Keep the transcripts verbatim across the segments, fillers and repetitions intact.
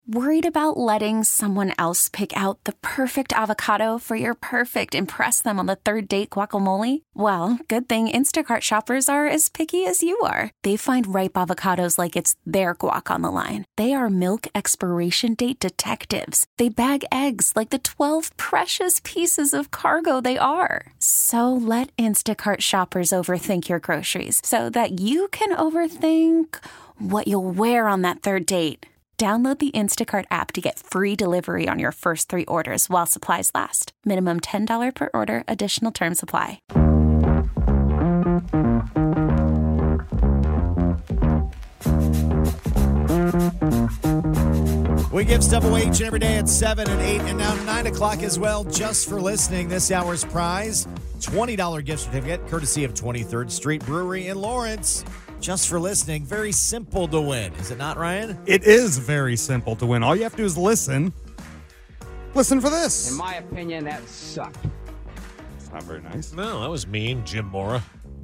Worried about letting someone else pick out the perfect avocado for your perfect impress them on the third date guacamole? Well, good thing Instacart shoppers are as picky as you are. They find ripe avocados like it's their guac on the line. They are milk expiration date detectives. They bag eggs like the twelve precious pieces of cargo they are. So let Instacart shoppers overthink your groceries so that you can overthink what you'll wear on that third date. Download the Instacart app to get free delivery on your first three orders while supplies last. Minimum ten dollars per order. Additional terms apply. We give stuff away each and every day at seven and eight and now nine o'clock as well, just for listening. This hour's prize, twenty dollars gift certificate, courtesy of twenty-third Street Brewery in Lawrence. Just for listening. Very simple to win. Is it not, Ryan? It is very simple to win. All you have to do is listen. Listen for this. In my opinion, that sucked. It's not very nice. No, that was mean, Jim Mora.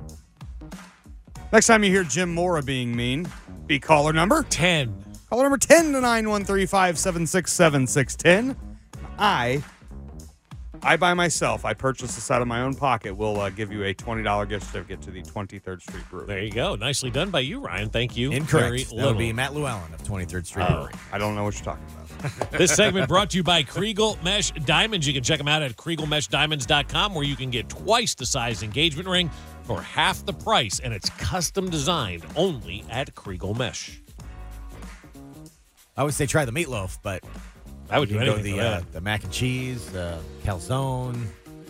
Next time you hear Jim Mora being mean, be caller number ten. Caller number ten to nine one three five seven six seven six ten. I, I by myself, I purchased this out of my own pocket, will uh, give you a twenty dollars gift certificate to the twenty-third Street Brewery. There you go. Nicely done by you, Ryan. Thank you. Incorrect. Very That would be Matt Llewellyn of twenty-third Street Oh. Brewery. I don't know what you're talking about. This segment brought to you by Kriegel Mesh Diamonds. You can check them out at kriegel mesh diamonds dot com, where you can get twice the size engagement ring for half the price, and it's custom designed only at Kriegel Mesh. I would say try the meatloaf, but I would you do can go anything the, for uh, that. the mac and cheese, uh, calzone,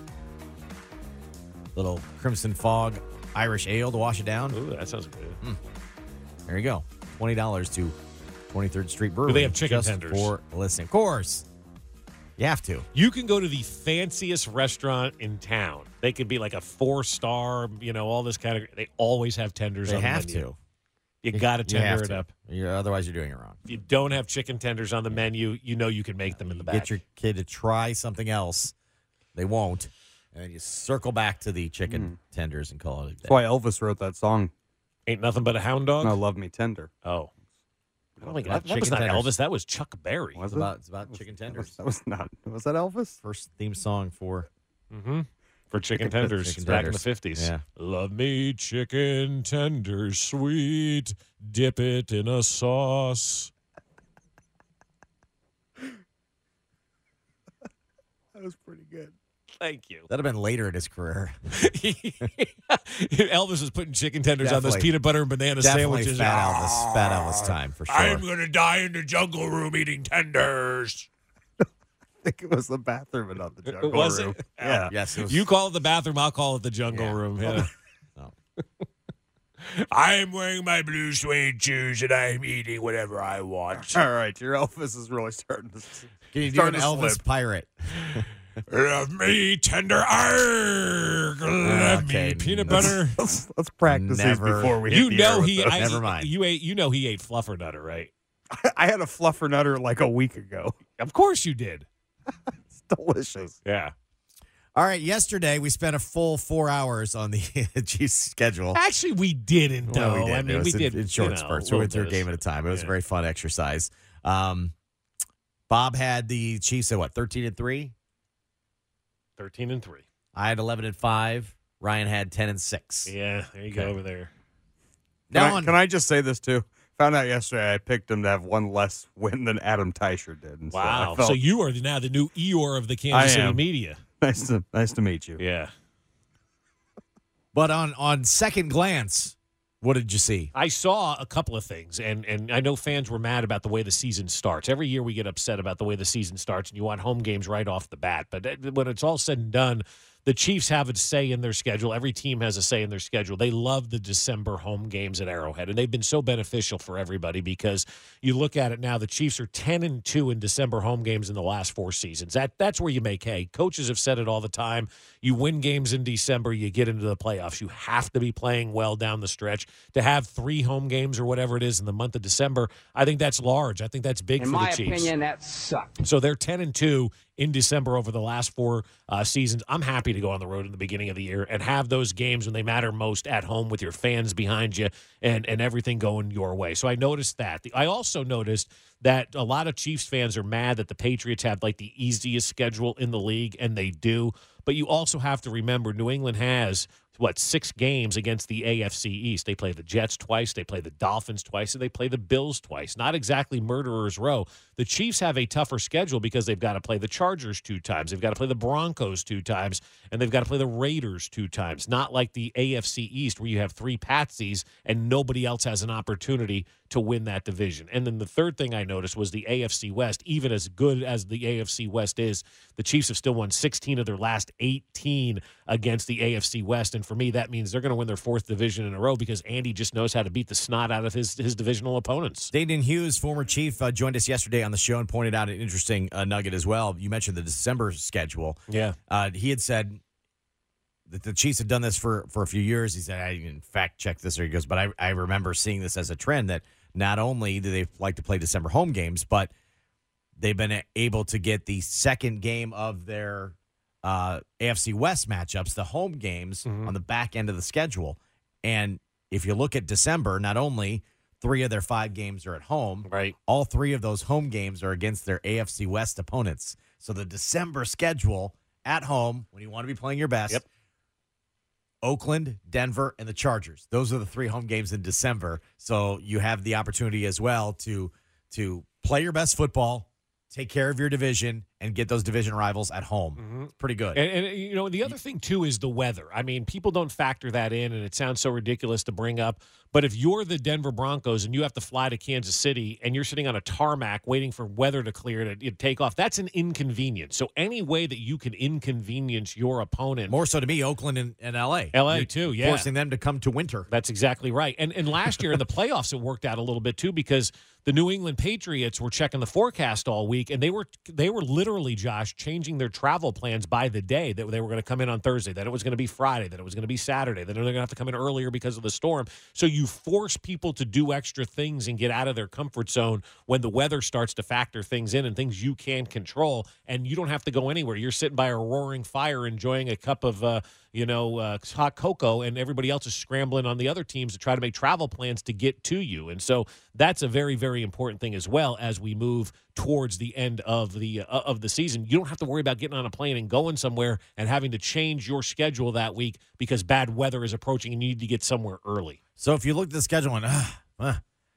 little Crimson Fog Irish ale to wash it down. Ooh, that sounds good. Mm. There you go. twenty dollars to twenty-third Street Brewery. Do they have chicken just tenders? for listening. Of course. You have to. You can go to the fanciest restaurant in town. They could be like a four-star, you know, all this kind of. They always have tenders They on have the menu. to. You got to You have tender it to. up. You're, otherwise, you're doing it wrong. If you don't have chicken tenders on the menu, you know you can make them in the back. Get your kid to try something else. They won't. And then you circle back to the chicken Mm. tenders and call it a day. That's why Elvis wrote that song. Ain't nothing but a hound dog? No, Love Me Tender. Oh. I don't think About that, that was chicken not tenders. Elvis. That was Chuck Berry. Was It's it? about, it's about chicken tenders. That was not. Was that Elvis? First theme song for Mm-hmm. For chicken Chicken- tenders chicken back in the tenders. fifties. Yeah. Love me chicken tenders sweet. Dip it in a sauce. That was pretty good. Thank you. That'd have been later in his career. Elvis was putting chicken tenders on those Definitely. peanut butter and banana Definitely sandwiches. Fat Ah, Elvis. Fat Elvis time for sure. I'm going to die in the jungle room eating tenders. I think it was the bathroom and not the jungle Was room. it? Yeah. Yes, it was, You call it the bathroom, I'll call it the jungle Yeah. room. Yeah. No. I'm wearing my blue suede shoes and I'm eating whatever I want. All right, your Elvis is really starting to. Can you do starting an to Elvis slip. pirate? Love me tender, arg. Love Okay, me peanut let's- butter. Let's, let's practice Never- these before we. Hit You the know air with he. those. I, Never mind. You ate. You know he ate fluffernutter, right? I had a fluffernutter like a week ago. Of course you did. It's delicious. Yeah. All right, yesterday we spent a full four hours on the Chiefs schedule. Actually, we didn't. Well, Though. we did. I mean, It was we in, did in short you know, spurts. We went through a little game bit at a time. It was Yeah. a very fun exercise. Um, Bob had the Chiefs at what, thirteen and three? Thirteen and three. I had eleven and five. Ryan had ten and six. Yeah, there you go Okay. over there. Can, Now I, on, can I just say this too? Found out yesterday I picked him to have one less win than Adam Teicher did. And so I Wow. felt So you are now the new Eeyore of the Kansas I City am. media. nice to nice to meet you. Yeah. but on on second glance, what did you see? I saw a couple of things, and, and I know fans were mad about the way the season starts. Every year we get upset about the way the season starts, and you want home games right off the bat. But that- when it's all said and done, the Chiefs have a say in their schedule. Every team has a say in their schedule. They love the December home games at Arrowhead, and they've been so beneficial for everybody because you look at it now, the Chiefs are ten and two in December home games in the last four seasons. That That's where you make hay. Coaches have said it all the time. You win games in December, you get into the playoffs. You have to be playing well down the stretch. To have three home games or whatever it is in the month of December, I think that's large. I think that's big In for my the Chiefs. opinion, that sucked. So they're ten and two in December over the last four uh, seasons. I'm happy to go on the road in the beginning of the year and have those games when they matter most at home with your fans behind you and, and everything going your way. So I noticed that. I also noticed that a lot of Chiefs fans are mad that the Patriots have like the easiest schedule in the league, and they do. But you also have to remember New England has, what, six games against the A F C East. They play the Jets twice, they play the Dolphins twice, and they play the Bills twice. Not exactly murderer's row. The Chiefs have a tougher schedule because they've got to play the Chargers two times, they've got to play the Broncos two times, and they've got to play the Raiders two times. Not like the A F C East where you have three patsies and nobody else has an opportunity to win that division. And then the third thing I noticed was the A F C West. Even as good as the A F C West is, the Chiefs have still won sixteen of their last eighteen against the A F C West. And for me, that means they're going to win their fourth division in a row because Andy just knows how to beat the snot out of his, his divisional opponents. Dayton Hughes, former Chief, uh, joined us yesterday on the show and pointed out an interesting uh, nugget as well. You mentioned the December schedule. Yeah. Uh, he had said that the Chiefs had done this for, for a few years. He said, I didn't fact check this, or he goes, but I, I remember seeing this as a trend that not only do they like to play December home games, but they've been able to get the second game of their uh, A F C West matchups, the home games, mm-hmm. on the back end of the schedule. And if you look at December, not only three of their five games are at home, right? All three of those home games are against their A F C West opponents. So the December schedule at home, when you want to be playing your best, yep. Oakland, Denver, and the Chargers. Those are the three home games in December. So you have the opportunity as well to to play your best football, take care of your division, and get those division rivals at home. Mm-hmm. It's pretty good. And, and, you know, the other thing, too, is the weather. I mean, people don't factor that in, and it sounds so ridiculous to bring up. But if you're the Denver Broncos and you have to fly to Kansas City and you're sitting on a tarmac waiting for weather to clear to, to take off, that's an inconvenience. So any way that you can inconvenience your opponent. More so to me, Oakland and, and L A. L A, you're too, yeah. Forcing them to come to winter. That's exactly right. And, and last year in the playoffs, it worked out a little bit, too, because the New England Patriots were checking the forecast all week, and they were they were literally, Josh, changing their travel plans by the day, that they were going to come in on Thursday, that it was going to be Friday, that it was going to be Saturday, that they're going to have to come in earlier because of the storm. So you force people to do extra things and get out of their comfort zone when the weather starts to factor things in and things you can control, and you don't have to go anywhere. You're sitting by a roaring fire enjoying a cup of uh, you know, uh, hot cocoa, and everybody else is scrambling on the other teams to try to make travel plans to get to you. And so that's a very, very important thing as well as we move towards the end of the uh, of the season. You don't have to worry about getting on a plane and going somewhere and having to change your schedule that week because bad weather is approaching and you need to get somewhere early. So if you look at the schedule and uh, uh,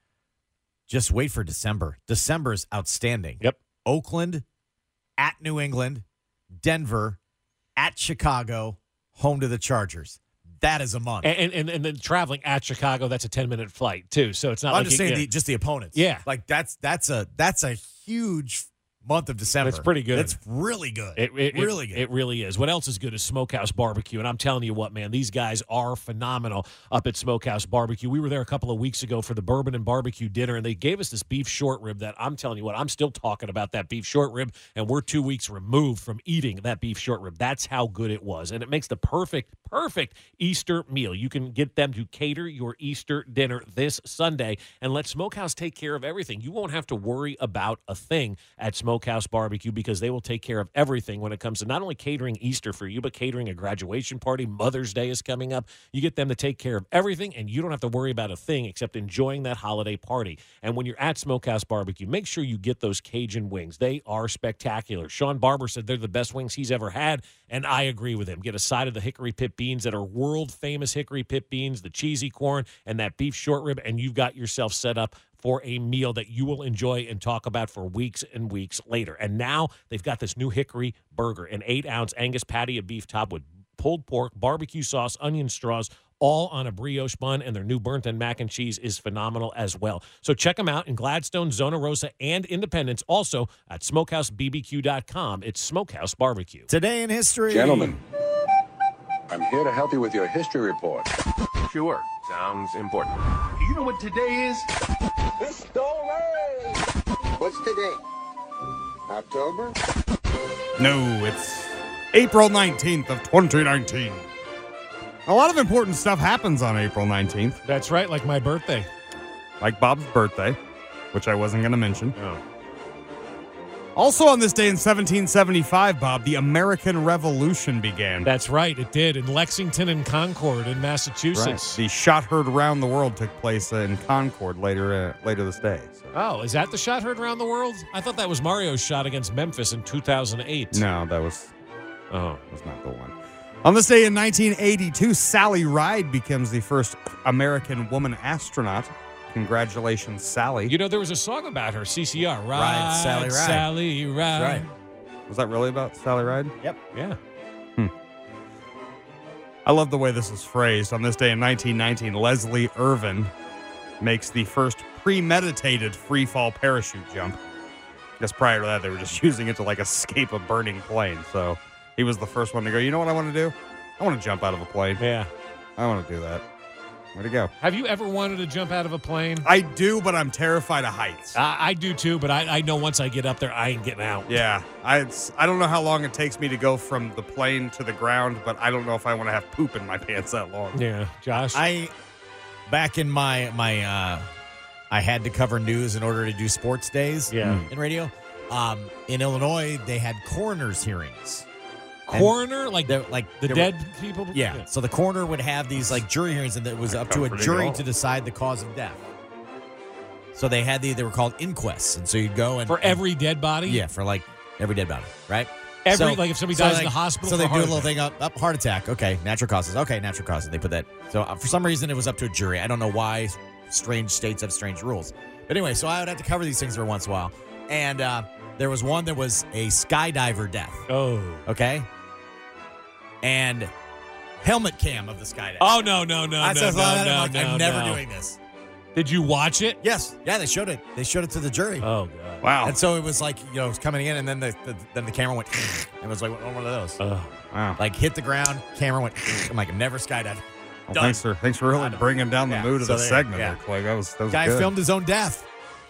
just wait for December. December is outstanding. Yep. Oakland, at New England, Denver, at Chicago, home to the Chargers. That is a month. And and, and then traveling at Chicago, that's a ten-minute flight, too. So it's not I'm like just you, saying yeah. the, just the opponents. Yeah. Like that's that's a that's a huge month of December. It's pretty good. It's really good. It, it, really it, good. It really is. What else is good is Smokehouse Barbecue. And I'm telling you what, man, these guys are phenomenal up at Smokehouse Barbecue. We were there a couple of weeks ago for the bourbon and barbecue dinner, and they gave us this beef short rib that I'm telling you what, I'm still talking about that beef short rib, and we're two weeks removed from eating that beef short rib. That's how good it was. And it makes the perfect, perfect Easter meal. You can get them to cater your Easter dinner this Sunday and let Smokehouse take care of everything. You won't have to worry about a thing at Smokehouse Barbecue because they will take care of everything when it comes to not only catering Easter for you, but catering a graduation party. Mother's Day is coming up. You get them to take care of everything, and you don't have to worry about a thing except enjoying that holiday party. And when you're at Smokehouse Barbecue, make sure you get those Cajun wings. They are spectacular. Sean Barber said they're the best wings he's ever had, and I agree with him. Get a side of the hickory pit beans that are world-famous hickory pit beans, the cheesy corn, and that beef short rib, and you've got yourself set up for a meal that you will enjoy and talk about for weeks and weeks later. And now they've got this new hickory burger, an eight-ounce Angus patty of beef topped with pulled pork, barbecue sauce, onion straws, all on a brioche bun, and their new burnt-end mac and cheese is phenomenal as well. So check them out in Gladstone, Zona Rosa, and Independence. Also at smokehouse b b q dot com. It's Smokehouse Barbecue. Today in history. Gentlemen, I'm here to help you with your history report. Sure, sounds important. You know what today is? History! What's today? October? No, it's April nineteenth of twenty nineteen. A lot of important stuff happens on April nineteenth. That's right, like my birthday. Like Bob's birthday, which I wasn't going to mention. Oh. Also on this day in seventeen seventy-five, Bob, the American Revolution began. That's right, it did in Lexington and Concord in Massachusetts. Right. The shot heard around the world took place uh, in Concord later uh, later this day. So. Oh, is that the shot heard around the world? I thought that was Mario's shot against Memphis in two thousand eight. No, that was Oh, was not the one. On this day in nineteen eighty-two, Sally Ride becomes the first American woman astronaut. Congratulations, Sally. you know, there was a song about her, C C R. Ride, Ride, Sally, ride. Sally, ride. Right. Was that really about Sally Ride? Yep. Yeah. I love the way this is phrased. On this day in nineteen nineteen, Leslie Irvin makes the first premeditated free fall parachute jump. I guess prior to that, they were just using it to like escape a burning plane. So he was the first one to go, you know what I want to do? I want to jump out of a plane. Yeah. I want to do that. Way to go. Have you ever wanted to jump out of a plane? I do, but I'm terrified of heights. I, I do too, but I, I know once I get up there, I ain't getting out. Yeah. I, it's, I don't know how long it takes me to go from the plane to the ground, but I don't know if I want to have poop in my pants that long. Yeah. Josh? I, back in my, my, uh, I had to cover news in order to do sports days Yeah. in radio. Um, in Illinois, they had coroner's hearings. Coroner? Like They're like the they were- dead people? Yeah. So the coroner would have these like jury hearings, and it was up to a comforting jury all. to decide the cause of death. So they had the they were called inquests, and so you'd go and For every dead body? yeah for like every dead body, right? Every, So- like if somebody so dies like- in the hospital so for they a do a heart little attack. thing up, up heart attack. Okay, natural causes. Okay, natural causes. They put that. So uh, for some reason, it was up to a jury. I don't know why. Strange states have strange rules. But anyway, so I would have to cover these things every once in a while, and uh, there was one that was a skydiver death. Oh. Okay. And helmet cam of the skydiver. Oh, no, no, no, I no, said, no, well, I'm no, like, no, I'm never no. doing this. Did you watch it? Yes. Yeah, they showed it. They showed it to the jury. Oh, God. Wow. And so it was like, you know, it was coming in, and then the, the then the camera went, and it was like one of those. Oh. Wow. Like hit the ground, camera went, I'm like, never skydived. Well, Done. thanks for thanks for really bringing down the Yeah, mood of so the there- segment yeah. there, Clay. That was, that was Guy good. filmed his own death.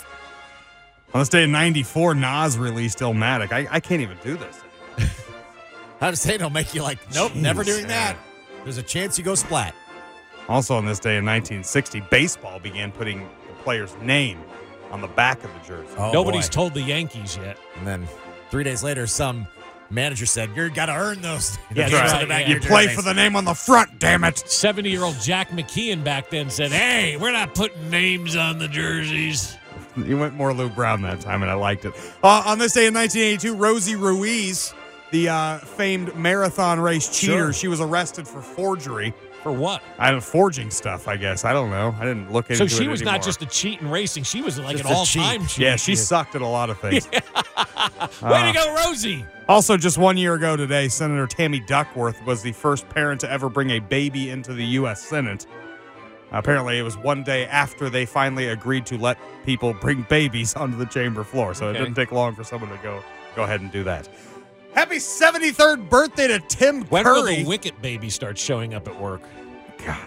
On this day in ninety-four, Nas released Illmatic. I, I can't even do this. How to say it'll make you like, nope, Jeez, never doing man. that. There's a chance you go splat. Also on this day in nineteen sixty, baseball began putting the player's name on the back of the jersey. Oh, Nobody's boy. told the Yankees yet. And then three days later, some manager said, "You got to earn those." Yeah, names that's on right. the back of Yeah. You your play jerseys." for the name on the front, damn it. seventy-year-old Jack McKeon back then said, hey, we're not putting names on the jerseys. You went more Lou Brown that time, and I liked it. Uh, on this day in nineteen eighty-two, Rosie Ruiz, the uh, famed marathon race cheater, Sure. she was arrested for forgery. For what? I don't forging stuff, I guess. I don't know. I didn't look into So it she was not anymore. just a cheat in racing. She was like Just an a all-time cheat. cheat. Yeah, she sucked at a lot of things. Way Uh, to go, Rosie. Also, just one year ago today, Senator Tammy Duckworth was the first parent to ever bring a baby into the U S Senate. Apparently, it was one day after they finally agreed to let people bring babies onto the chamber floor. So Okay. it didn't take long for someone to go go ahead and do that. Happy seventy-third birthday to Tim When will Curry. the Wicket baby start showing up at work? God.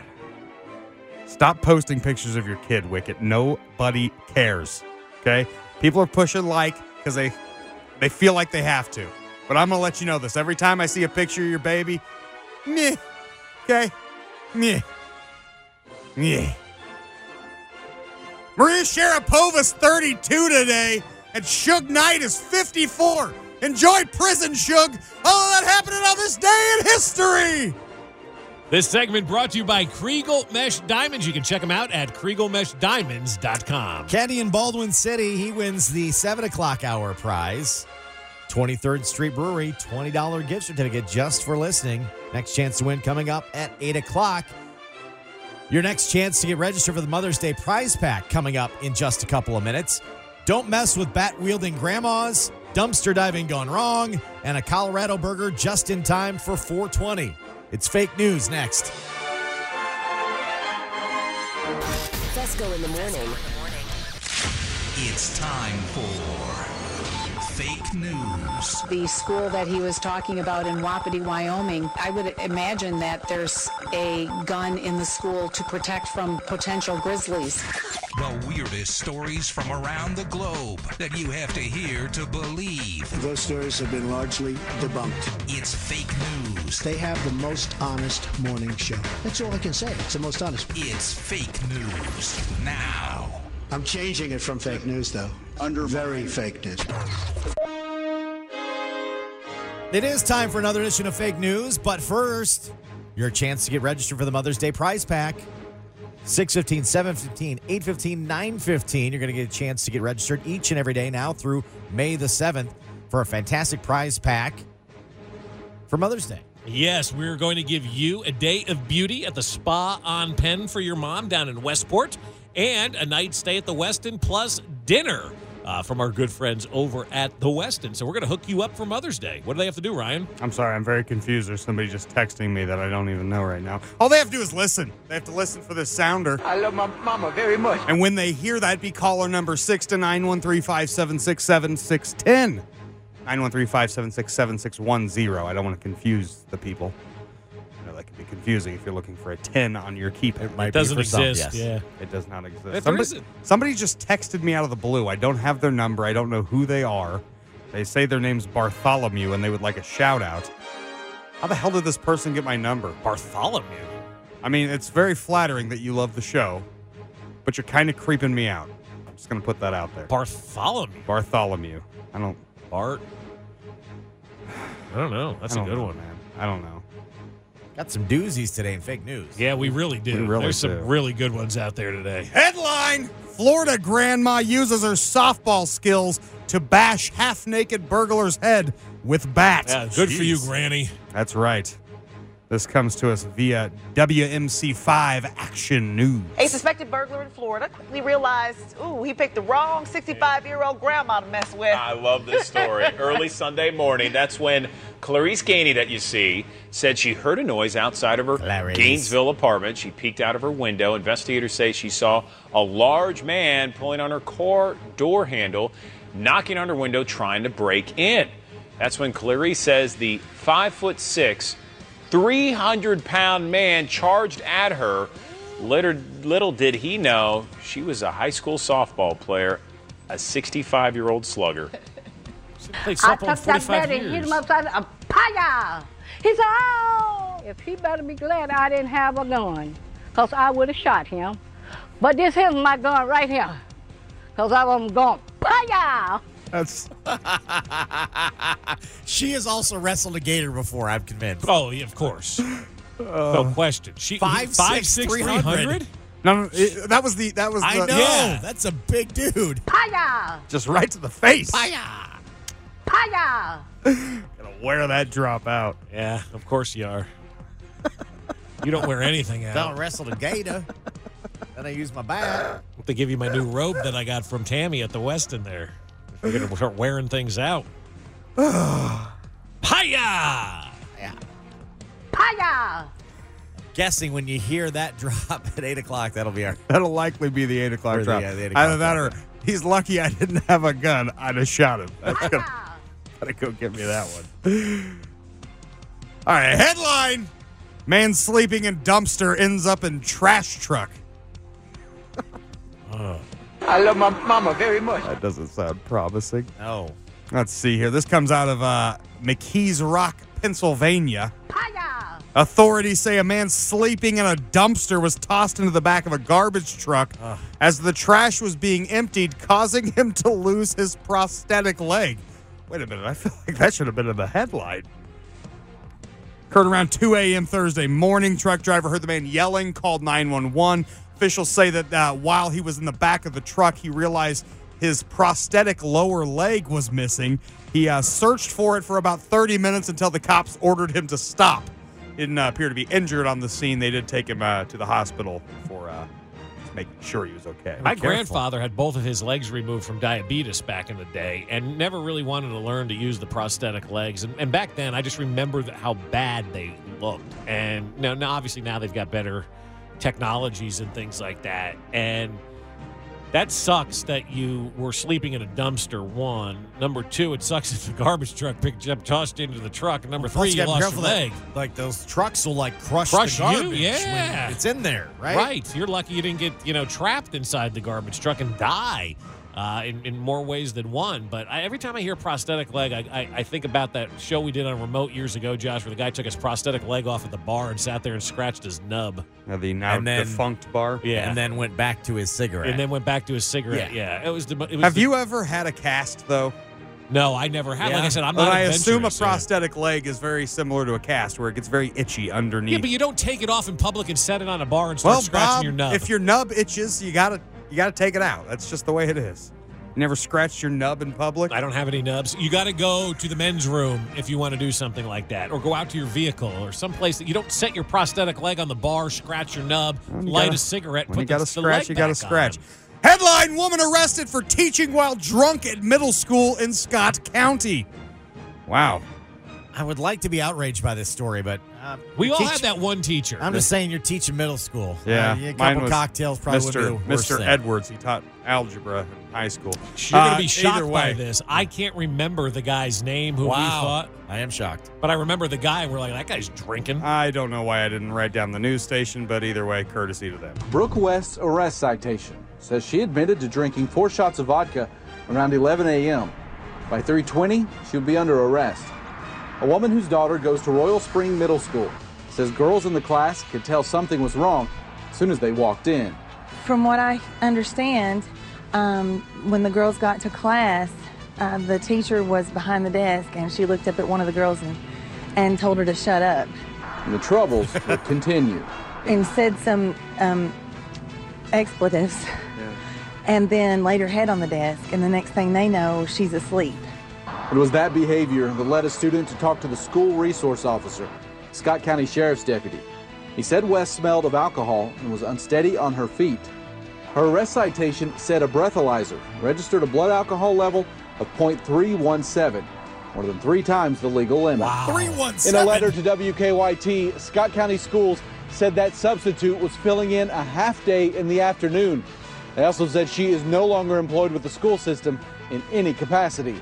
Stop posting pictures of your kid, Wicket. Nobody cares. Okay? People are pushing like because they they feel like they have to. But I'm gonna let you know this. Every time I see a picture of your baby, meh. Okay? Meh. Meh. Maria Sharapova's thirty-two today, and Suge Knight is fifty-four. Enjoy prison, Suge. All of that happening on this day in history. This segment brought to you by Kriegel Mesh Diamonds. You can check them out at kriegel mesh diamonds dot com. Caddy in Baldwin City, he wins the seven o'clock hour prize. twenty-third Street Brewery, twenty dollars gift certificate just for listening. Next chance to win coming up at eight o'clock. Your next chance to get registered for the Mother's Day prize pack coming up in just a couple of minutes. Don't mess with bat-wielding grandmas, dumpster diving gone wrong, and a Colorado burger just in time for four twenty. It's fake news next. Fesco in the morning. It's time for fake news. The school that he was talking about in Wapiti, Wyoming, I would imagine that there's a gun in the school to protect from potential grizzlies. The weirdest stories from around the globe that you have to hear to believe. Those stories have been largely debunked. It's fake news. They have the most honest morning show. That's all I can say. It's the most honest. It's fake news now. I'm changing it from fake news, though. Under very fake news. It is time for another edition of Fake News, but first, your chance to get registered for the Mother's Day prize pack. six fifteen, seven fifteen, eight fifteen, nine fifteen. You're going to get a chance to get registered each and every day now through May the seventh for a fantastic prize pack for Mother's Day. Yes, we're going to give you a day of beauty at the Spa on Penn for your mom down in Westport and a night stay at the Westin plus dinner uh, from our good friends over at the Westin. So we're going to hook you up for Mother's Day. What do they have to do, Ryan? I'm sorry, I'm very confused. There's somebody just texting me that I don't even know right now. All they have to do is listen. They have to listen for this sounder. I love my mama very much. And when they hear that, be caller number six to nine one three, five seven six, seven six one zero. nine one three, five seven six, seven six one zero. I don't want to confuse the people. You know, that can be confusing if you're looking for a ten on your keypad. It might It doesn't be for exist. some, yes. Yeah. It does not exist. If Somebody, there is somebody just texted me out of the blue. I don't have their number. I don't know who they are. They say their name's Bartholomew and they would like a shout out. How the hell did this person get my number? Bartholomew. I mean, it's very flattering that you love the show, but you're kind of creeping me out. I'm just going to put that out there. Bartholomew. Bartholomew. I don't. Bart. I don't know. That's I a don't good know, one. man. I don't know. Got some doozies today in Fake News. Yeah, we really do. We really There's do. some really good ones out there today. Headline: Florida grandma uses her softball skills to bash half-naked burglar's head with bat. Yeah, good for you, Jeez. Granny. That's right. This comes to us via W M C five Action News. A suspected burglar in Florida quickly realized, ooh, he picked the wrong sixty-five-year-old grandma to mess with. I love this story. Early Sunday morning, that's when Clarice Gainey, that you see, said she heard a noise outside of her Clarice. Gainesville apartment. She peeked out of her window. Investigators say she saw a large man pulling on her car door handle, knocking on her window, trying to break in. That's when Clarice says the five foot six, three hundred pound man charged at her. Little, little did he know she was a high school softball player, a sixty-five-year-old slugger. Played I softball took that forty-five bat and hit years. him upside the paya. He said, oh, if he better be glad I didn't have a gun, because I would have shot him. But this here's my gun right here, because I was going, paya. That's She has also wrestled a gator before, I'm convinced. Oh, yeah, of course. no question. She Five, five six, six, three three hundred. hundred. no, no it, that was the that was the I know. Yeah. That's a big dude. Paya, just right to the face. Hiya. paya. Gonna wear that drop out. Yeah, of course you are. You don't wear anything out. Fell and wrestled a gator. Then I used my bat. They give you my new robe that I got from Tammy at the Westin there. We're going to start wearing things out. Hiya! Yeah. Paya. Guessing when you hear that drop at eight o'clock, that'll be our. That'll likely be the eight o'clock Or the, drop. uh, the eight o'clock Either that drop, or he's lucky I didn't have a gun. I'd have shot him. That's gonna, gotta go get me that one. All right, headline: Man sleeping in dumpster ends up in trash truck. Oh. I love my mama very much. That doesn't sound promising. No. Let's see here. This comes out of uh, McKees Rock, Pennsylvania. Paya. Authorities say a man sleeping in a dumpster was tossed into the back of a garbage truck Ugh. as the trash was being emptied, causing him to lose his prosthetic leg. Wait a minute. I feel like that should have been in the headline. Occurred around two a.m. Thursday morning. Truck driver heard the man yelling, called nine one one. Officials say that uh, while he was in the back of the truck, he realized his prosthetic lower leg was missing. He uh, searched for it for about thirty minutes until the cops ordered him to stop. He didn't uh, appear to be injured on the scene. They did take him uh, to the hospital for uh, making sure he was okay. My grandfather had both of his legs removed from diabetes back in the day and never really wanted to learn to use the prosthetic legs. And, and back then, I just remember that how bad they looked. And now, now, obviously, now they've got better technologies and things like that. And that sucks that you were sleeping in a dumpster, one. Number two, it sucks if the garbage truck picked you up, tossed you into the truck. And number Plus, three, you gotta be lost your careful leg. that, like, those trucks will, like, crush, Crush the you, garbage yeah. when it's in there, right? Right. You're lucky you didn't get, you know, trapped inside the garbage truck and die uh, in, in more ways than one. But I, every time I hear prosthetic leg, I, I, I think about that show we did on Remote years ago, Josh, where the guy took his prosthetic leg off at the bar and sat there and scratched his nub. Uh, the now And then- defunct bar. Yeah. And then went back to his cigarette. And then went back to his cigarette. Yeah. Yeah. It was the, it was Have the, you ever had a cast, though? No, I never have. Yeah. Like I said, I'm But not I assume a adventurous, yeah. prosthetic leg is very similar to a cast, where it gets very itchy underneath. Yeah, but you don't take it off in public and set it on a bar and start well, scratching Bob, your nub. if your nub itches, you gotta you gotta take it out. That's just the way it is. You never scratched your nub in public? I don't have any nubs. You got to go to the men's room if you want to do something like that, or go out to your vehicle or someplace that you don't set your prosthetic leg on the bar, scratch your nub, you light gotta- a cigarette, When put you got to the, the leg scratch, you got to back scratch. on. Headline: Woman arrested for teaching while drunk at middle school in Scott County. Wow. I would like to be outraged by this story, but uh, We you all teach- had that one teacher. I'm just saying, you're teaching middle school. Yeah, uh, a mine couple was cocktails probably Mister would be the worst Mister thing. Edwards. He taught algebra in high school. You're going Uh, to be shocked either by way. this. I can't remember the guy's name who we Wow, thought, I am shocked. but I remember the guy. We're like, that guy's drinking. I don't know why I didn't write down the news station, but either way, courtesy to them. Brooke West's arrest citation says she admitted to drinking four shots of vodka around eleven a.m. By three twenty, she would be under arrest. A woman whose daughter goes to Royal Spring Middle School says girls in the class could tell something was wrong as soon as they walked in. From what I understand, um, when the girls got to class, uh, the teacher was behind the desk and she looked up at one of the girls and, and told her to shut up And the troubles would continue. and said some um, expletives and then laid her head on the desk, and the next thing they know, she's asleep. It was that behavior that led a student to talk to the school resource officer, Scott County Sheriff's deputy. He said West smelled of alcohol and was unsteady on her feet. Her arrest citation said a breathalyzer registered a blood alcohol level of point three one seven, more than three times the legal limit. three one In seven. a letter to W K Y T, Scott County Schools said that substitute was filling in a half day in the afternoon. They also said she is no longer employed with the school system in any capacity.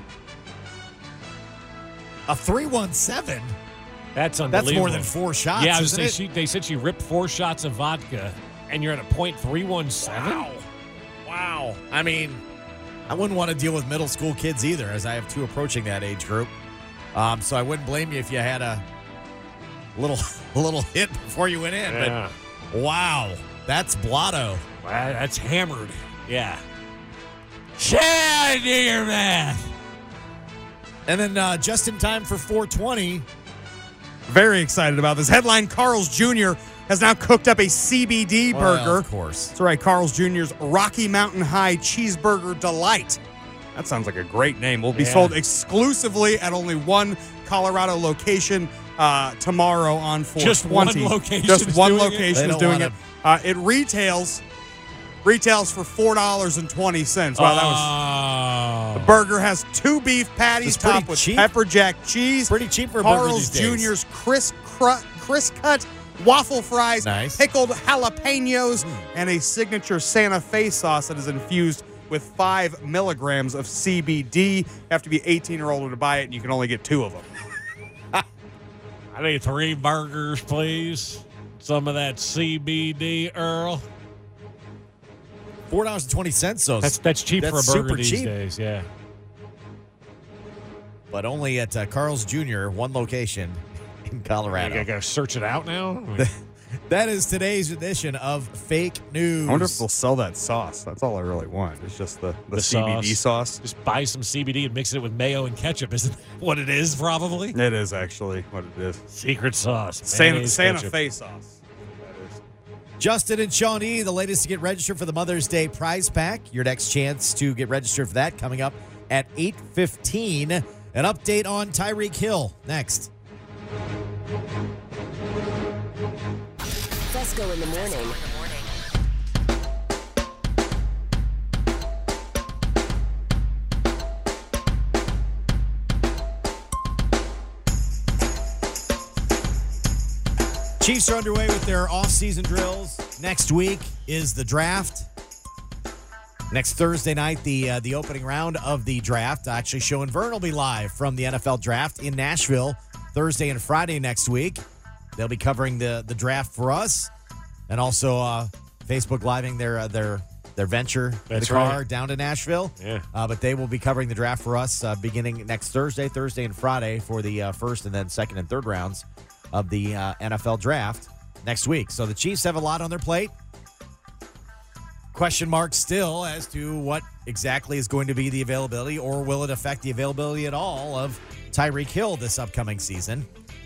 A three one seven? That's That's unbelievable. more than four shots, Yeah, I was isn't saying it? she, they said she ripped four shots of vodka, and you're at a point three one seven. Wow. Wow. I mean, I wouldn't want to deal with middle school kids either, as I have two approaching that age group. Um, so I wouldn't blame you if you had a little a little hit before you went in. Yeah. But wow, that's blotto. Wow, that's hammered. Yeah. Shad, do your math. And then uh, just in time for four twenty. Very excited about this. Headline: Carl's Junior has now cooked up a C B D Well, burger. of course. That's right, Carl's Junior's Rocky Mountain High Cheeseburger Delight. That sounds like a great name. Will be Yeah. sold exclusively at only one Colorado location uh, tomorrow on four twenty. Just one location Just is one doing it? location They is don't doing wanna- it. Uh, it retails retails for four dollars and twenty cents. Wow, that was. Oh. The burger has two beef patties It's pretty topped with cheap. pepper jack cheese. Pretty cheap for a burger Carl's these days. Junior's crisp, cru- crisp cut waffle fries, Nice. pickled jalapenos, and a signature Santa Fe sauce that is infused with five milligrams of C B D. You have to be eighteen or older to buy it, and you can only get two of them. I need three burgers, please. Some of that C B D, Earl. four dollars and twenty cents, though. That's that's cheap That's for a burger super these cheap. days. Yeah. But only at uh, Carl's Junior, one location in I Colorado. gotta search it out now. That is today's edition of Fake News. I wonder if they'll sell that sauce. That's all I really want. It's just the, the, The C B D sauce. Just buy some C B D and mix it with mayo and ketchup. Isn't that what it is? Probably. It is actually what it is. Secret sauce. Santa, mayonnaise, Santa ketchup. Fe sauce. Justin and Shawnee, the latest to get registered for the Mother's Day prize pack. Your next chance to get registered for that coming up at eight fifteen. An update on Tyreek Hill next. Fesco in the morning. Chiefs are underway with their off-season drills. Next week is the draft. Next Thursday night, the uh, the opening round of the draft. Actually, Show and Vern will be live from the N F L draft in Nashville Thursday and Friday next week. They'll be covering the, the draft for us, and also uh, Facebook living their uh, their their venture in That's the car right. down to Nashville. Yeah. Uh, but they will be covering the draft for us uh, beginning next Thursday, Thursday and Friday for the uh, first and then second and third rounds of the uh, N F L draft next week. So the Chiefs have a lot on their plate. question mark still as to what exactly is going to be the availability, or will it affect the availability at all of Tyreek Hill this upcoming season.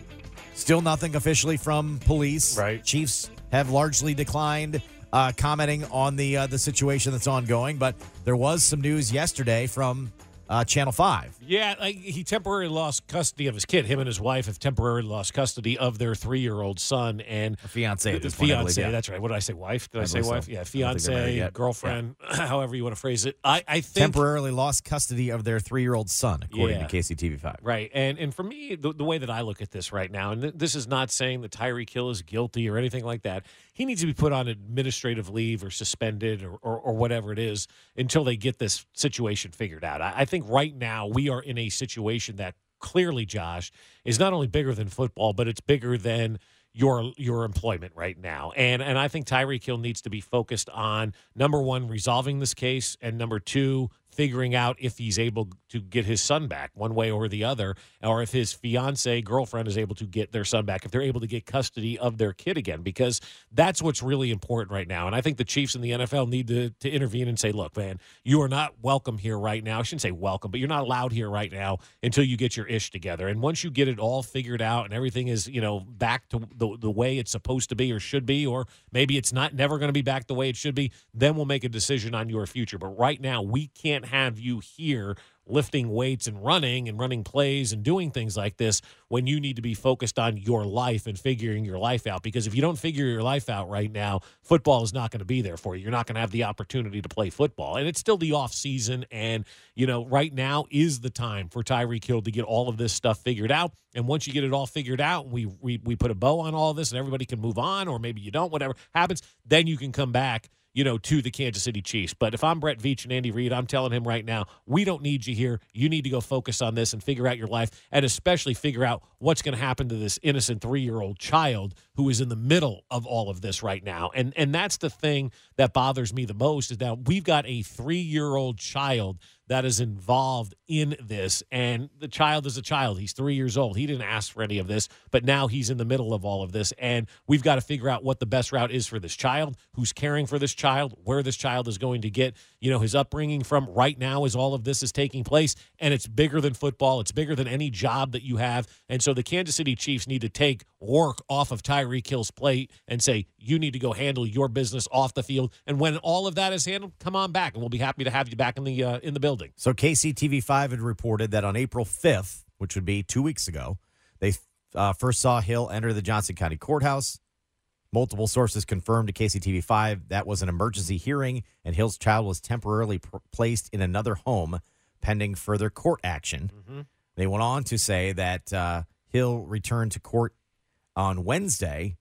Still nothing officially from police. Right. Chiefs have largely declined uh, commenting on the uh, the situation that's ongoing, but there was some news yesterday from uh, Channel five. Yeah, like he temporarily lost custody of his kid. Him and his wife have temporarily lost custody of their three-year-old son and a fiance at this point. Fiance, believe, yeah. That's right. What did I say? Wife? Did I, I say wife? So. Yeah, fiance, girlfriend, yeah. However you want to phrase it. I, I think temporarily lost custody of their three-year-old son, according yeah. to K C T V five. Right, and and for me, the, the way that I look at this right now, and th- this is not saying that Tyreek Hill is guilty or anything like that. He needs to be put on administrative leave or suspended or, or, or whatever it is until they get this situation figured out. I, I think right now we are in a situation that clearly, Josh, is not only bigger than football, but it's bigger than your your employment right now. And and I think Tyreek Hill needs to be focused on, number one, resolving this case, and number two, figuring out if he's able to get his son back one way or the other, or if his fiance, girlfriend is able to get their son back, if they're able to get custody of their kid again, because that's what's really important right now. And I think the Chiefs and the N F L need to, to intervene and say, look, man, you are not welcome here right now. I shouldn't say welcome, but you're not allowed here right now until you get your ish together. And once you get it all figured out and everything is, you know, back to the, the way it's supposed to be or should be, or maybe it's not never going to be back the way it should be, then we'll make a decision on your future. But right now, we can't have you here lifting weights and running and running plays and doing things like this when you need to be focused on your life and figuring your life out. Because if you don't figure your life out right now, football is not going to be there for you. You're not going to have the opportunity to play football. And it's still the off season. And, you know, right now is the time for Tyreek Hill to get all of this stuff figured out. And once you get it all figured out, we, we, we put a bow on all of this and everybody can move on, or maybe you don't, whatever happens, then you can come back, you know, to the Kansas City Chiefs. But if I'm Brett Veach and Andy Reid, I'm telling him right now, we don't need you here. You need to go focus on this and figure out your life, and especially figure out what's going to happen to this innocent three-year-old child who is in the middle of all of this right now. And and that's the thing that bothers me the most, is that we've got a three-year-old child that is involved in this, and the child is a child. He's three years old. He didn't ask for any of this, but now he's in the middle of all of this, and we've got to figure out what the best route is for this child, who's caring for this child, where this child is going to get, you know, his upbringing from right now as all of this is taking place, and it's bigger than football. It's bigger than any job that you have, and so the Kansas City Chiefs need to take work off of Tyreek Hill's plate and say, you need to go handle your business off the field, and when all of that is handled, come on back, and we'll be happy to have you back in the uh, in the building. So K C T V five had reported that on April fifth, which would be two weeks ago, they uh, first saw Hill enter the Johnson County Courthouse. Multiple sources confirmed to K C T V five that was an emergency hearing, and Hill's child was temporarily pr- placed in another home pending further court action. Mm-hmm. They went on to say that uh, Hill returned to court on Wednesday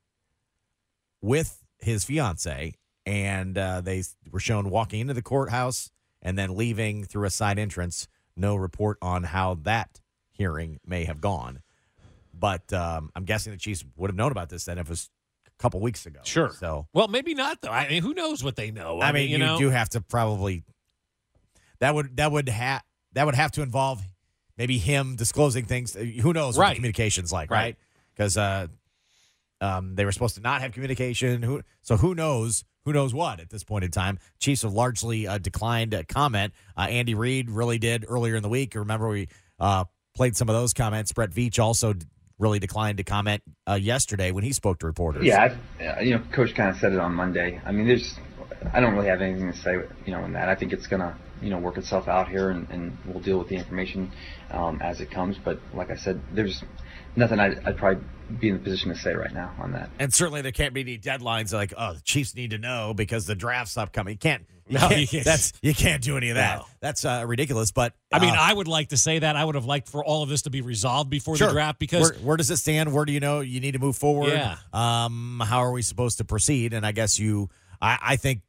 with his fiance, and uh, they were shown walking into the courthouse and then leaving through a side entrance. No report on how that hearing may have gone. But um, I'm guessing the Chiefs would have known about this then if it was a couple weeks ago. Sure. So, well, maybe not, though. I mean, who knows what they know? I, I mean, mean, you, you know, do have to probably that would that would have that would have to involve maybe him disclosing things. Who knows what Right. the communication's like, right? Because uh, um, they were supposed to not have communication. Who so who knows? Who knows what at this point in time? Chiefs have largely uh, declined uh, comment. Uh, Andy Reid really did earlier in the week. Remember, we uh, played some of those comments. Brett Veach also d- really declined to comment uh, yesterday when he spoke to reporters. Yeah, I, you know, Coach kind of said it on Monday. I mean, there's, I don't really have anything to say, you know, in that. I think it's gonna, you know, work itself out here, and, and we'll deal with the information um, as it comes. But like I said, there's nothing I'd, I'd probably be in the position to say right now on that. And certainly there can't be any deadlines like, oh, the Chiefs need to know because the draft's upcoming. You can't. You No, can't you can't. That's you can't do any of that. No. That's uh, ridiculous. But uh, I mean, I would like to say that. I would have liked for all of this to be resolved before sure. the draft, because where, where does it stand? Where do you know you need to move forward? Yeah. Um, how are we supposed to proceed? And I guess you, I, I think,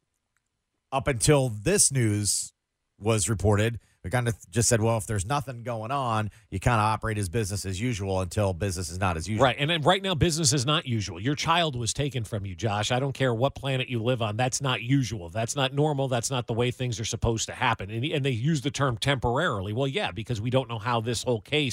up until this news was reported, we kind of just said, well, if there's nothing going on, you kind of operate as business as usual until business is not as usual. Right. And then right now, business is not usual. Your child was taken from you, Josh. I don't care what planet you live on. That's not usual. That's not normal. That's not the way things are supposed to happen. And, and they use the term temporarily. Well, yeah, because we don't know how this whole case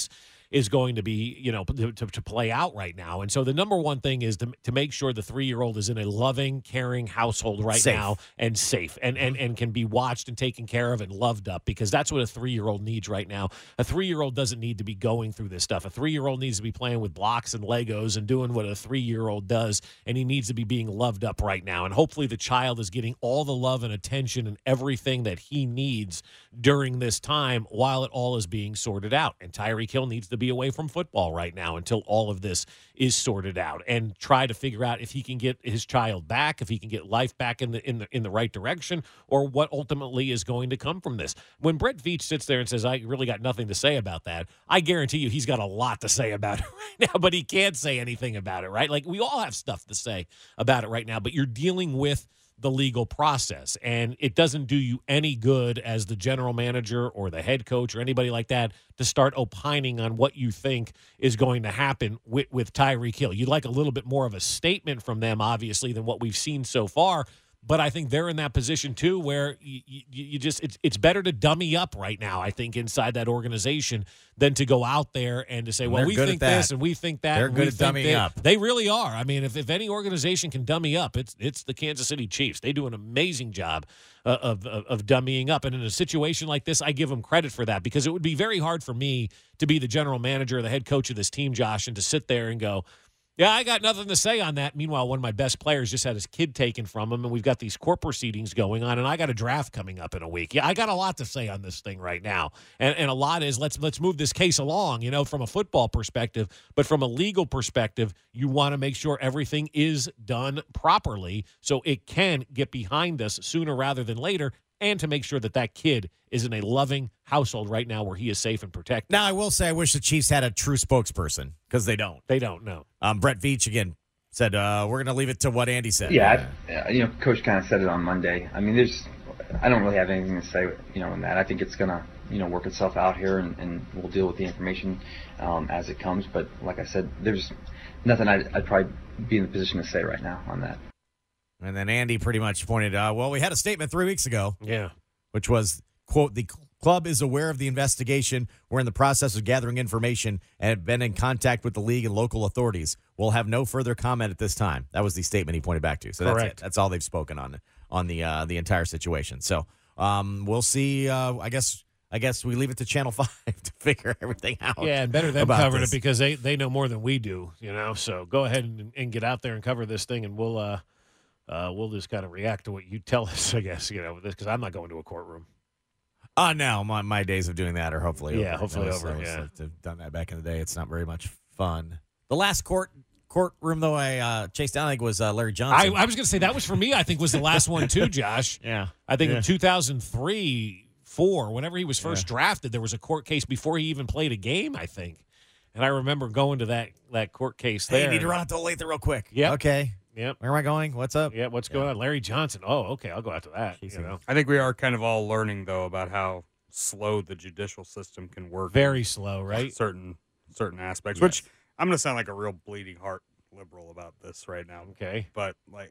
is going to be, you know, to, to, to play out right now. And so the number one thing is to, to make sure the three-year-old is in a loving, caring household right Safe. now and safe and, and, and can be watched and taken care of and loved up, because that's what a three-year-old needs right now. A three-year-old doesn't need to be going through this stuff. A three-year-old needs to be playing with blocks and Legos and doing what a three-year-old does, and he needs to be being loved up right now. And hopefully the child is getting all the love and attention and everything that he needs during this time while it all is being sorted out. And Tyreek Hill needs to be away from football right now until all of this is sorted out, and try to figure out if he can get his child back, if he can get life back in the in the in the right direction, or what ultimately is going to come from this. When Brett Veach sits there and says, I really got nothing to say about that, I guarantee you he's got a lot to say about it right now, but he can't say anything about it, right? Like, we all have stuff to say about it right now, but you're dealing with the legal process, and it doesn't do you any good as the general manager or the head coach or anybody like that to start opining on what you think is going to happen with, with Tyreek Hill. You'd like a little bit more of a statement from them, obviously, than what we've seen so far. But I think they're in that position, too, where you, you, you just it's, it's better to dummy up right now, I think, inside that organization than to go out there and to say, well, They're we good think at that. this and we think that. They're and good we at think dummying that. up. They really are. I mean, if, if any organization can dummy up, it's it's the Kansas City Chiefs. They do an amazing job uh, of, of, of dummying up. And in a situation like this, I give them credit for that, because it would be very hard for me to be the general manager or the head coach of this team, Josh, and to sit there and go, yeah, I got nothing to say on that. Meanwhile, one of my best players just had his kid taken from him, and we've got these court proceedings going on, and I got a draft coming up in a week. Yeah, I got a lot to say on this thing right now, and and a lot is let's let's move this case along, you know, from a football perspective, but from a legal perspective, you want to make sure everything is done properly so it can get behind us sooner rather than later, and to make sure that that kid is in a loving household right now where he is safe and protected. Now, I will say I wish the Chiefs had a true spokesperson, because they don't. They don't, no. Um, Brett Veach, again, said uh, we're going to leave it to what Andy said. Yeah, I, you know, Coach kind of said it on Monday. I mean, there's, I don't really have anything to say, you know, in that. I think it's going to, you know, work itself out here, and, and we'll deal with the information um, as it comes. But like I said, there's nothing I'd, I'd probably be in the position to say right now on that. And then Andy pretty much pointed, uh, well, we had a statement three weeks ago. Yeah. Which was, quote, the club is aware of the investigation. We're in the process of gathering information and have been in contact with the league and local authorities. We'll have no further comment at this time. That was the statement he pointed back to. So that's Correct. it. That's all they've spoken on on the uh, the entire situation. So um, we'll see. Uh, I guess I guess we leave it to Channel five to figure everything out. Yeah, and better them about covering this. it, because they, they know more than we do, you know. So go ahead and, and get out there and cover this thing, and we'll uh, uh, we'll just kind of react to what you tell us, I guess, you know, because I'm not going to a courtroom. Uh, no, my, my days of doing that are hopefully Yeah, over. hopefully I was- over, I was, yeah. uh, I've done that back in the day. It's not very much fun. The last court courtroom, though, I uh, chased down, I think, was uh, Larry I, Johnson. I was going to say that was for me, I think, was the last one, too, Josh. Yeah. I think Yeah. in two thousand three, four, whenever he was first Yeah. drafted, there was a court case before he even played a game, I think. And I remember going to that, that court case Hey, there. you need to run out to Olathe real quick. Yep. Okay. Yep. Where am I going? What's up? Yeah, what's going on? Larry Johnson. Oh, okay, I'll go out to that. You know. I think we are kind of all learning, though, about how slow the judicial system can work. Very in slow, right? Certain certain aspects, Yes. which I'm going to sound like a real bleeding heart liberal about this right now. Okay. But, like,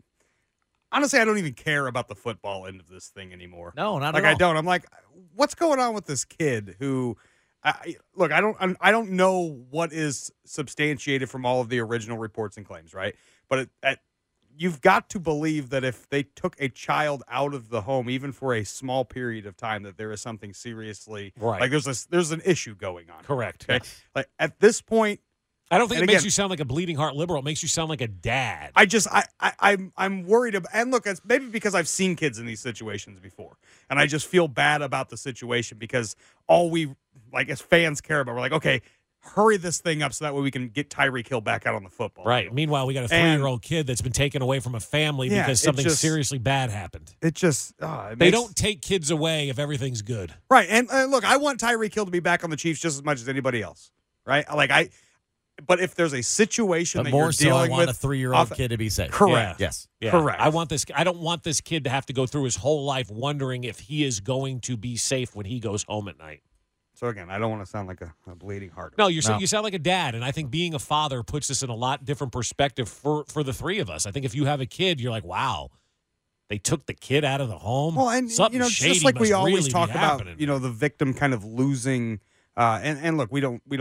honestly, I don't even care about the football end of this thing anymore. No, not like at all. I don't. I'm like, what's going on with this kid who? I, look, I don't. I'm, I don't know what is substantiated from all of the original reports and claims, right? But it, at, you've got to believe that if they took a child out of the home, even for a small period of time, that there is something seriously Right. like there's a, there's an issue going on. Correct. Okay, like at this point, I don't think it and makes again- you sound like a bleeding heart liberal. It makes you sound like a dad. I just I, I I'm I'm worried about, and look, it's maybe because I've seen kids in these situations before, and I just feel bad about the situation because all we like as fans care about, we're like, okay, hurry this thing up so that way we can get Tyreek Hill back out on the football. Right. Meanwhile, we got a And- three-year-old kid that's been taken away from a family Yeah, because it something just- seriously bad happened. It just uh, it They makes- don't take kids away if everything's good. right. And uh, look, I want Tyreek Hill to be back on the Chiefs just as much as anybody else. Right. Like I. But if there's a situation But that more you're so, I dealing want with a three-year-old off- kid to be safe. Correct. Yes. Yeah. Correct. I want this. I don't want this kid to have to go through his whole life wondering if he is going to be safe when he goes home at night. So again, I don't want to sound like a, a bleeding heart. No, you're No. you sound like a dad, and I think being a father puts this in a lot different perspective for for the three of us. I think if you have a kid, you're like, wow, they took the kid out of the home. Well, and Something you know, shady just like we must always really talk be about, happening. you know, the victim kind of losing. Uh, and and look, we don't we don't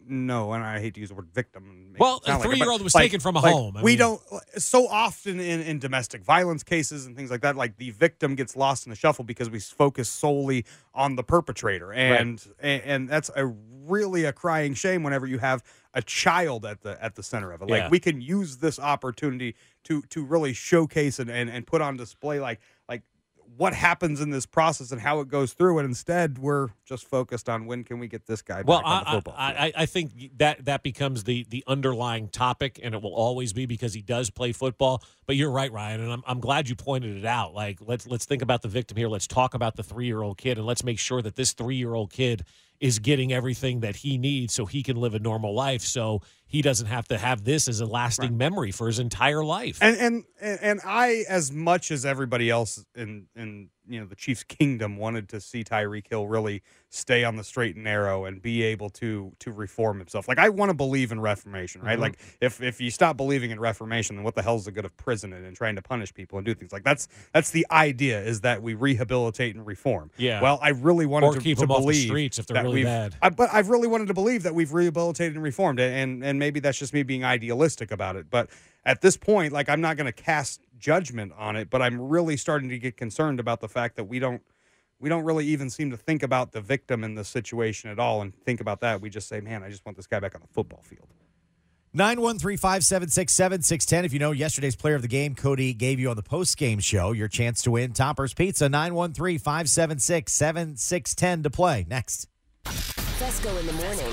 know, and I hate to use the word victim. Well, a a three-year-old like, was like, taken from a like, home. I we mean- don't so often in, in domestic violence cases and things like that. Like the victim gets lost in the shuffle because we focus solely on the perpetrator, and right. and, and that's a really a crying shame whenever you have a child at the at the center of it. Like Yeah. we can use this opportunity to to really showcase and, and, and put on display like like. what happens in this process and how it goes through, and instead we're just focused on when can we get this guy well, back on the I, football I, field. I, I think that that becomes the the underlying topic, and it will always be because he does play football. But you're right, Ryan, and I'm I'm glad you pointed it out. Like let's let's think about the victim here. Let's talk about the three year old kid, and let's make sure that this three year old kid is getting everything that he needs so he can live a normal life. So he doesn't have to have this as a lasting right. memory for his entire life. And and and I, as much as everybody else in in you know the Chiefs' kingdom, wanted to see Tyreek Hill really stay on the straight and narrow and be able to to reform himself. Like I want to believe in reformation, right? Mm-hmm. Like if if you stop believing in reformation, then what the hell's the good of prison and, and trying to punish people and do things like that's that's the idea is that we rehabilitate and reform. Yeah. Well, I really wanted or to, keep to them believe off the streets if they're really we've, bad. I, but I've really wanted to believe that we've rehabilitated and reformed it, and and maybe that's just me being idealistic about it. But at this point, like I'm not going to cast judgment on it, but I'm really starting to get concerned about the fact that we don't we don't really even seem to think about the victim in the situation at all and think about that. We just say, man, I just want this guy back on the football field. nine one three, five seven six, seven six one zero. If you know yesterday's player of the game, Cody gave you on the post-game show, your chance to win Topper's Pizza. nine one three, five seven six, seven six one zero to play. Next. Fesco in the morning.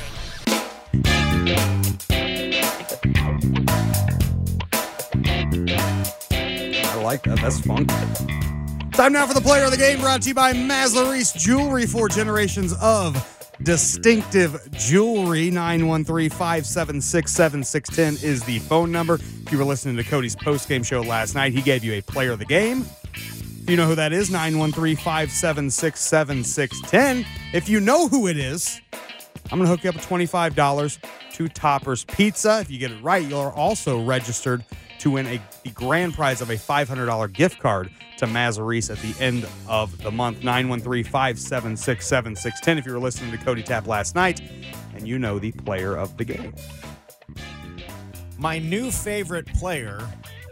I like that. That's fun. Time now for the player of the game, brought to you by Mazlarese Jewelry. Four generations of distinctive jewelry. nine one three, five seven six, seven six one zero is the phone number. If you were listening to Cody's post-game show last night, he gave you a player of the game. If you know who that is, nine one three, five seven six, seven six one zero. If you know who it is, I'm going to hook you up with twenty-five dollars to Topper's Pizza. If you get it right, you're also registered to win a, the grand prize of a five hundred dollars gift card to Mazlarese at the end of the month. nine one three, five seven six, seven six one zero if you were listening to Cody Tapp last night and you know the player of the game. My new favorite player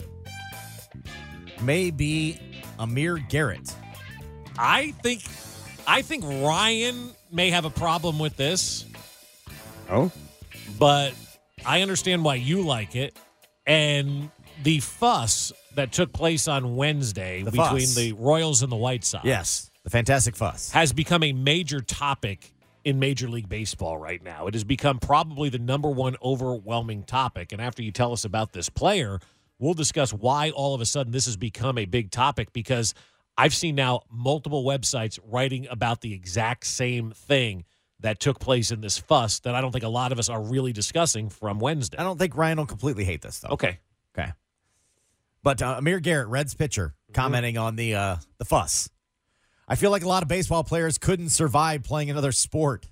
may be Amir Garrett. I think I think Ryan may have a problem with this. Oh? But I understand why you like it. And the fuss that took place on Wednesday The between fuss. the Royals and the White Sox. Yes, the fantastic fuss. Has become a major topic in Major League Baseball right now. It has become probably the number one overwhelming topic. And after you tell us about this player, we'll discuss why all of a sudden this has become a big topic, because I've seen now multiple websites writing about the exact same thing that took place in this fuss that I don't think a lot of us are really discussing from Wednesday. I don't think Ryan will completely hate this, though. Okay. Okay. But uh, Amir Garrett, Reds pitcher, commenting mm-hmm. on the uh, the fuss. I feel like a lot of baseball players couldn't survive playing another sport.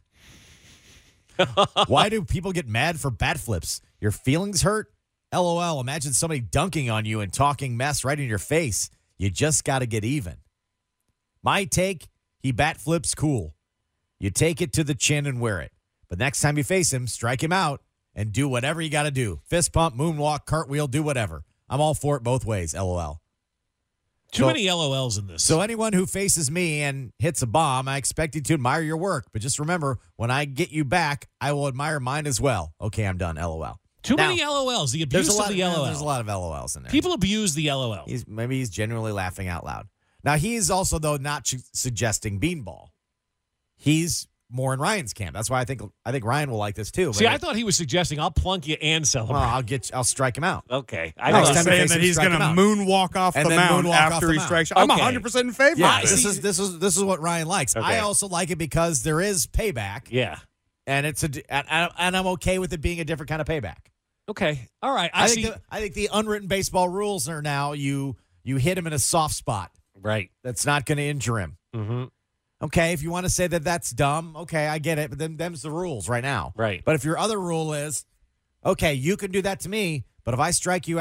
Why do people get mad for bat flips? Your feelings hurt? LOL. Imagine somebody dunking on you and talking mess right in your face. You just got to get even. My take, he bat flips cool. You take it to the chin and wear it. But next time you face him, strike him out and do whatever you got to do. Fist pump, moonwalk, cartwheel, do whatever. I'm all for it both ways, LOL. Too so, many LOLs in this. So anyone who faces me and hits a bomb, I expect you to admire your work. But just remember, when I get you back, I will admire mine as well. Okay, I'm done, LOL. Too now, many LOLs. The abuse of, of the of, LOL. There's a lot of LOLs in there. People abuse the LOL. He's, maybe he's genuinely laughing out loud. Now, he's also, though, not su- suggesting beanball. He's more in Ryan's camp. That's why I think I think Ryan will like this too. See, I thought he was suggesting I'll plunk you and celebrate. Well, I'll get I'll strike him out. Okay. I was saying that he's going to moonwalk off and the mound after he mound. strikes. I'm okay. one hundred percent in favor yeah, of this. This is this is this is what Ryan likes. Okay. I also like it because there is payback. Yeah. And it's a and, and I'm okay with it being a different kind of payback. Okay. All right. I, I see. think the, I think the unwritten baseball rules are now you you hit him in a soft spot. Right. That's not going to injure him. Mm-hmm. Okay, if you want to say that that's dumb, okay, I get it. But then them's the rules right now. Right. But if your other rule is, okay, you can do that to me, but if I strike you out,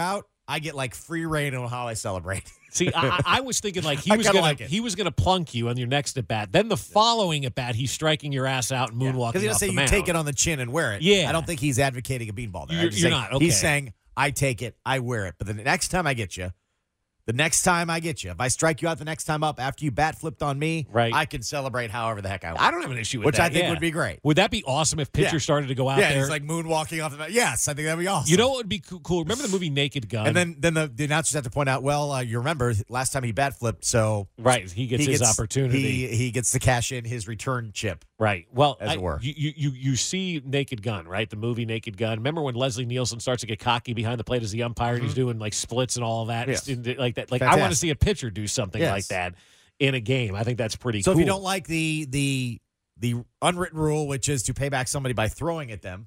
I get like free reign on how I celebrate. See, I, I was thinking like he I was kinda gonna like it. he was gonna plunk you on your next at bat. Then the following at bat, he's striking your ass out and moonwalking Because he off doesn't say the you mound. take it on the chin and wear it. Yeah. I don't think he's advocating a beanball there. I'm You're- just you're saying- not, okay. He's saying, I take it, I wear it. But the next time I get you, the next time I get you, if I strike you out the next time up after you bat flipped on me, Right. I can celebrate however the heck I want. I don't have an issue with Which that. I think yeah. would be great. Would that be awesome if pitcher Yeah. started to go out yeah, there? it's like moonwalking off the bat. Yes, I think that'd be awesome. You know what would be coo- cool? Remember the movie Naked Gun? And then, then the, the announcers have to point out, well, uh, you remember last time he bat flipped, so right, he gets his opportunity. He, he gets to cash in his return chip. Right. Well, as I- it were. You, you you you see Naked Gun, right? The movie Naked Gun. Remember when Leslie Nielsen starts to get cocky behind the plate as the umpire and he's doing like splits and all of that? Yes. It's in- like that. Like I want to Fantastic. see a pitcher do something Yes. like that in a game. I think that's pretty So cool. if you don't like the the the unwritten rule, which is to pay back somebody by throwing at them,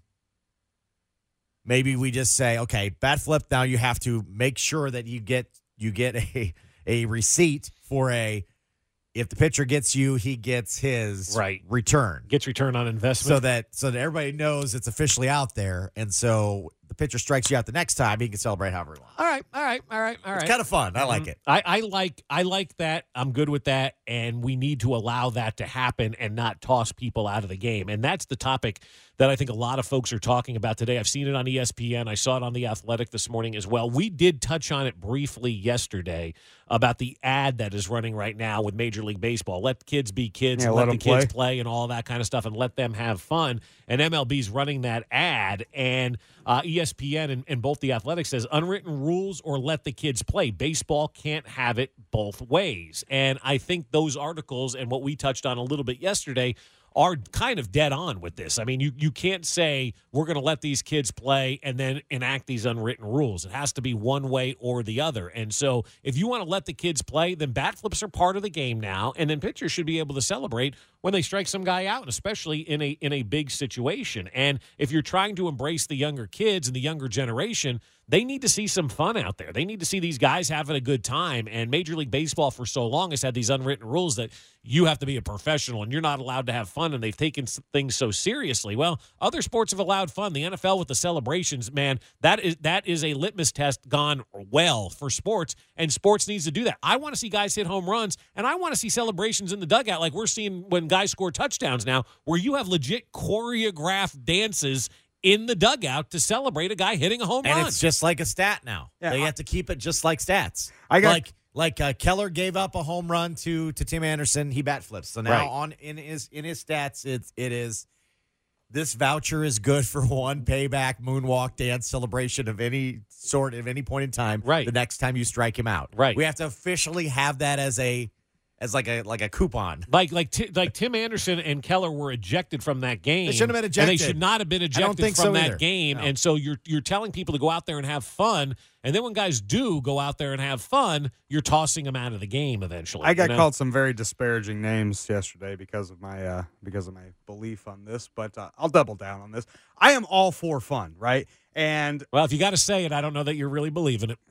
maybe we just say, okay, bat flip. Now you have to make sure that you get you get a a receipt for a. If the pitcher gets you, he gets his Right. return. Gets return on investment. So that so that everybody knows it's officially out there, and so the pitcher strikes you out the next time, he can celebrate however he wants. all right, all right, all right, all right. It's kind of fun. I like Mhm. it. I, I like I like that. I'm good with that, and we need to allow that to happen and not toss people out of the game. And that's the topic that I think a lot of folks are talking about today. I've seen it on E S P N. I saw it on The Athletic this morning as well. We did touch on it briefly yesterday about the ad that is running right now with Major League Baseball. Let kids be kids, Yeah, and let let, the them kids play. play and all that kind of stuff, and let them have fun. And M L B's running that ad, and uh, E S P N and, and both The Athletic says unwritten rules or let the kids play. Baseball can't have it both ways. And I think those articles and what we touched on a little bit yesterday are kind of dead on with this. I mean, you you can't say we're going to let these kids play and then enact these unwritten rules. It has to be one way or the other. And so if you want to let the kids play, then bat flips are part of the game now, and then pitchers should be able to celebrate when they strike some guy out, and especially in a in a big situation. And if you're trying to embrace the younger kids and the younger generation, they need to see some fun out there. They need to see these guys having a good time. And Major League Baseball for so long has had these unwritten rules that you have to be a professional and you're not allowed to have fun, and they've taken s- things so seriously. Well, other sports have allowed fun. The N F L with the celebrations, man, that is that is a litmus test gone well for sports, and sports needs to do that. I want to see guys hit home runs, and I want to see celebrations in the dugout like we're seeing when guys score touchdowns now, where you have legit choreographed dances in the dugout to celebrate a guy hitting a home And run. it's just like a stat now. Yeah, they I- have to keep it just like stats. I got- like like uh, Keller gave up a home run to to Tim Anderson. He bat flips. So now Right. on in his in his stats, it's it is this voucher is good for one payback moonwalk dance celebration of any sort at any point in time. Right. The next time you strike him out. Right. We have to officially have that as a as like a like a coupon. Like like Ti- like Tim Anderson and Keller were ejected from that game. They shouldn't have been And they ejected. should not have been I don't ejected think from so that either. game. No. And so you're you're telling people to go out there and have fun. And then when guys do go out there and have fun, you're tossing them out of the game eventually. I got you know? called some very disparaging names yesterday because of my uh, because of my belief on this, but uh, I'll double down on this. I am all for fun, right? And Well, if you got to say it, I don't know that you're really believing it.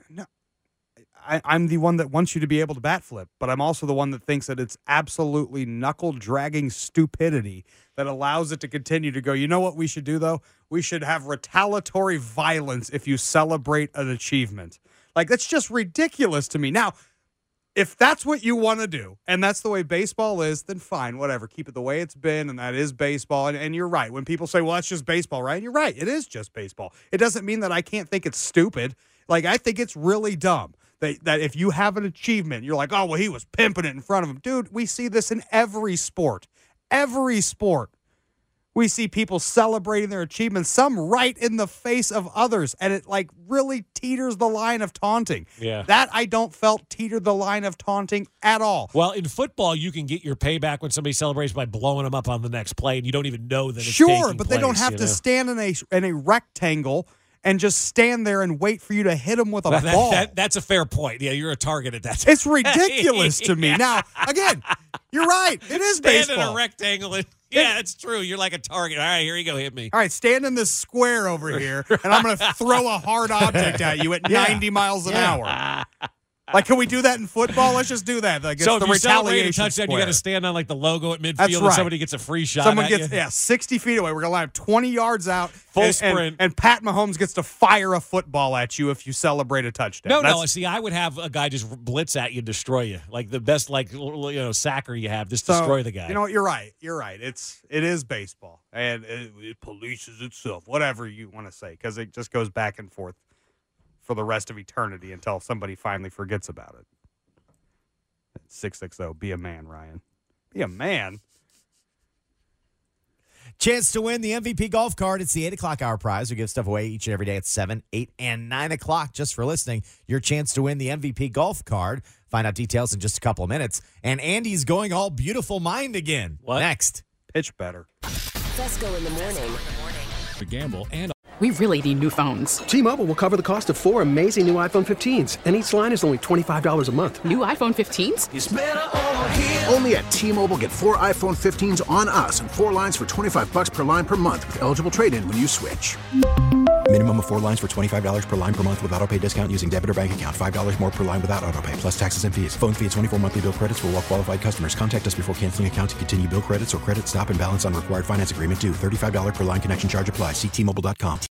I, I'm the one that wants you to be able to bat flip, but I'm also the one that thinks that it's absolutely knuckle dragging stupidity that allows it to continue to go. You know what we should do though? We should have retaliatory violence if you celebrate an achievement. Like that's just ridiculous to me. Now, if that's what you want to do, and that's the way baseball is, then fine, whatever. Keep it the way it's been, and that is baseball. And, and you're right. When people say, well, that's just baseball, right? You're right. It is just baseball. It doesn't mean that I can't think it's stupid. Like, I think it's really dumb that, that if you have an achievement, you're like, oh, well, he was pimping it in front of him. Dude, we see this in every sport. Every sport. We see people celebrating their achievements, some right in the face of others, and it like really teeters the line of taunting. Yeah. That I don't felt teetered the line of taunting at all. Well, in football, you can get your payback when somebody celebrates by blowing them up on the next play, and you don't even know that it's Sure, taking but they don't place, have you to know? stand in a in a rectangle and just stand there and wait for you to hit them with a That- that- ball. that- that's a fair point. Yeah, you're a target at that time. It's ridiculous to me. Now, again, you're right. It is Stand baseball. in a rectangle. And, yeah, it's true. You're like a target. All right, here you go. Hit me. All right, stand in this square over here, and I'm going to throw a hard object at you at Yeah. ninety miles an Yeah. hour. Like, can we do that in football? Let's just do that. Like, it's so the if you celebrate a retaliation touchdown, square. you got to stand on like the logo at midfield, That's and right. somebody gets a free shot. Someone at gets you. yeah sixty feet away. We're gonna line up twenty yards out, Full and, sprint. and, and Pat Mahomes gets to fire a football at you if you celebrate a touchdown. No, That's, no. See, I would have a guy just blitz at you, and destroy you, like the best, like you know, sacker you have, just so, destroy the guy. You know what? You're right. You're right. It's it is baseball, and it, it polices itself, whatever you want to say, because it just goes back and forth for the rest of eternity until somebody finally forgets about it. six six zero. Be a man, Ryan. Be a man. Chance to win the M V P golf card. It's the eight o'clock hour prize. We give stuff away each and every day at seven, eight, and nine o'clock. Just for listening, your chance to win the M V P golf card. Find out details in just a couple of minutes. And Andy's going all beautiful mind again. What? Next. Pitch better. Fesco in the morning. To gamble and. We really need new phones. T-Mobile will cover the cost of four amazing new iPhone fifteens, and each line is only twenty-five dollars a month. New iPhone fifteens? It's better over here. Only at T-Mobile, get four iPhone fifteens on us and four lines for twenty-five dollars per line per month with eligible trade-in when you switch. Minimum of four lines for twenty-five dollars per line per month with auto pay discount using debit or bank account. five dollars more per line without auto pay, plus taxes and fees. Phone fee at twenty-four monthly bill credits for well-qualified customers. Contact us before canceling account to continue bill credits or credit stop and balance on required finance agreement due. thirty-five dollars per line connection charge applies. See T Mobile dot com.